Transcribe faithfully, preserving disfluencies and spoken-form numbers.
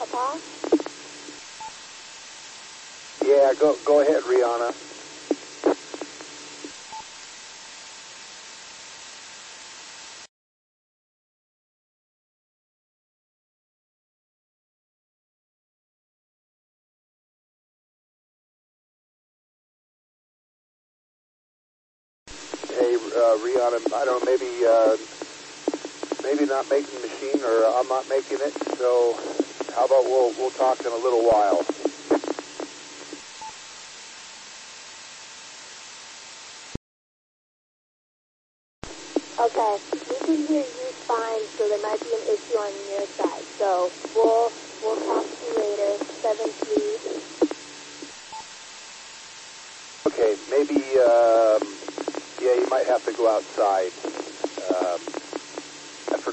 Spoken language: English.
Papa? Yeah, go go ahead, Rihanna. Hey, uh, Rihanna, I don't know, maybe uh, maybe not making the machine, or I'm not making it. So, how about we'll we'll talk in a little while. Okay, we can hear you fine, so there might be an issue on your side. So we'll we'll talk to you later. Seven three. Okay, maybe um, yeah, you might have to go outside.